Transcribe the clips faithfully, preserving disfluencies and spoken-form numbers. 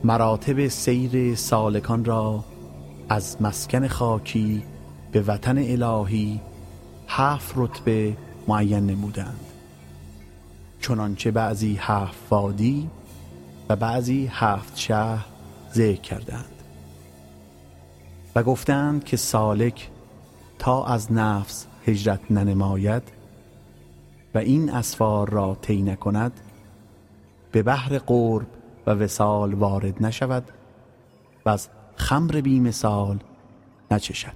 مراتب سیر سالکان را از مسکن خاکی به وطن الهی هفت رتبه معین نمودند، چنانچه بعضی هفت وادی و بعضی هفت شهر ذکر کردند و گفتند که سالک تا از نفس هجرت ننماید و این اسفار را طی نکند به بحر قرب و وصال وارد نشود و از خمر بی مثال نچشد.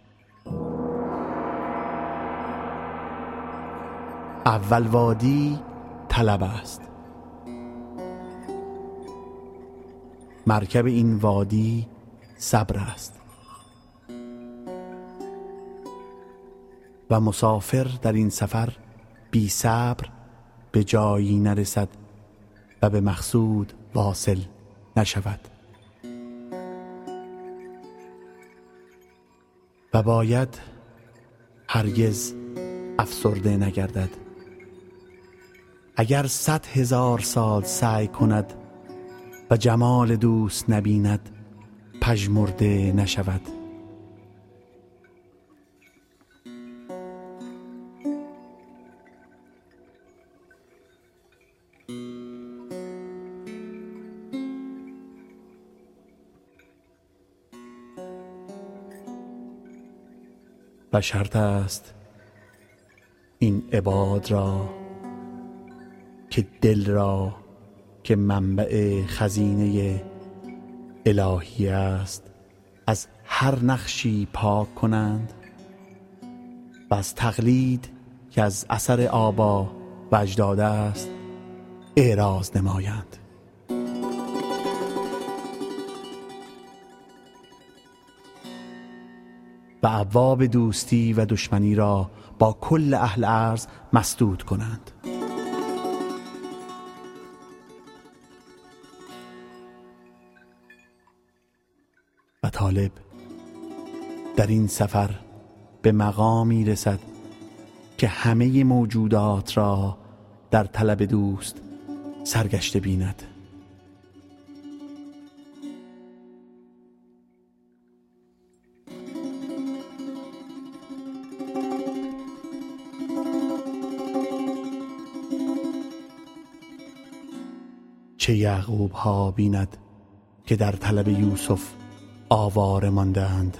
اول وادی طلب است. مرکب این وادی صبر است و مسافر در این سفر بی صبر به جایی نرسد و به مقصود واصل نشود و باید هرگز افسرده نگردد. اگر صد هزار سال سعی کند و جمال دوست نبیند پژمرده نشود. و شرط است این عباد را که دل را که منبع خزینه الهی است از هر نقشی پاک کنند و از تقلید که از اثر آبا و اجداد است اعراض نمایند. و ابواب دوستی و دشمنی را با کل اهل ارض مسدود کنند. و طالب در این سفر به مقامی رسد که همه موجودات را در طلب دوست سرگشته بیند. چه یعقوب ها بیند که در طلب یوسف آواره ماندند،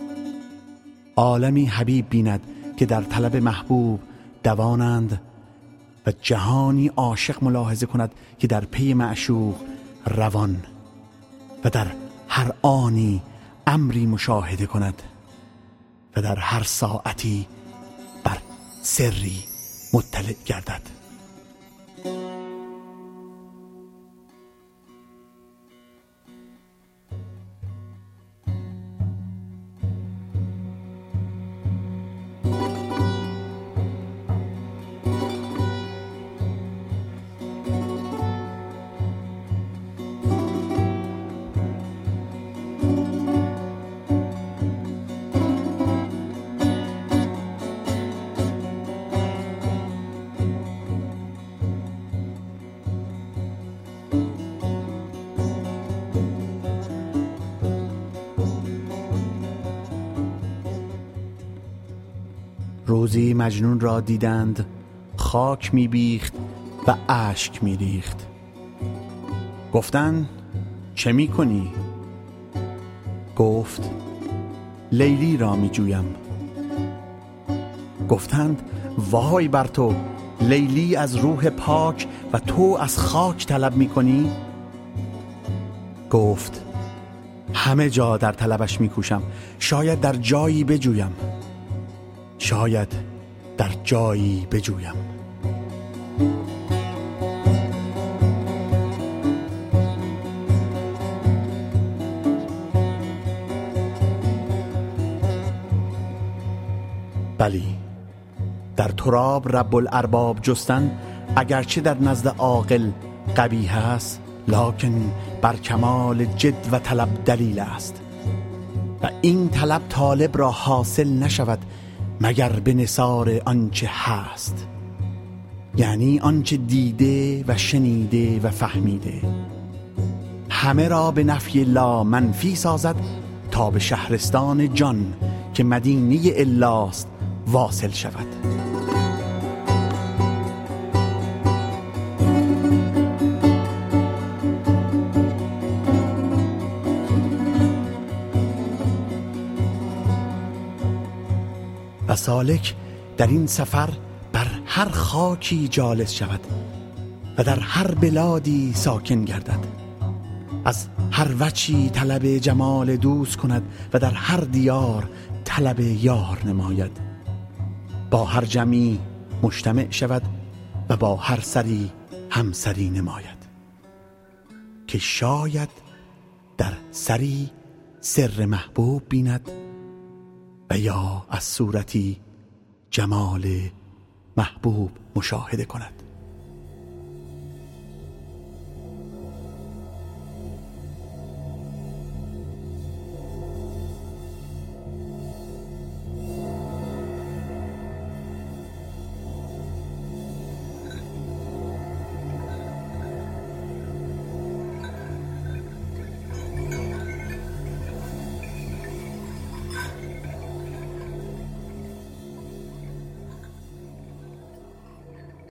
عالمی حبیب بیند که در طلب محبوب دوانند و جهانی عاشق ملاحظه کند که در پی معشوق روان و در هر آنی امری مشاهده کند و در هر ساعتی بر سری مطلع گردد. روزی مجنون را دیدند خاک می بیخت و اشک می ریخت. گفتند چه می کنی؟ گفت لیلی را می جویم. گفتند وای بر تو، لیلی از روح پاک و تو از خاک طلب می کنی؟ گفت همه جا در طلبش می کوشم، شاید در جایی بجویم، شاید در جایی بجویم. بلی، در تراب رب الارباب جستن اگرچه در نزد عاقل قبیح است، لکن بر کمال جد و طلب دلیل است و این طلب طالب را حاصل نشود مگر به نثار آنچه هست، یعنی آنچه دیده و شنیده و فهمیده. همه را به نفی الله منفی سازد تا به شهرستان جان که مدینه الاست واصل شود. و سالک در این سفر بر هر خاکی جالس شود و در هر بلادی ساکن گردد، از هر وجهی طلب جمال دوست کند و در هر دیار طلب یار نماید، با هر جمعی مجتمع شود و با هر سری همسری نماید، که شاید در سری سر محبوب بیند و یا از صورتی جمال محبوب مشاهده کند.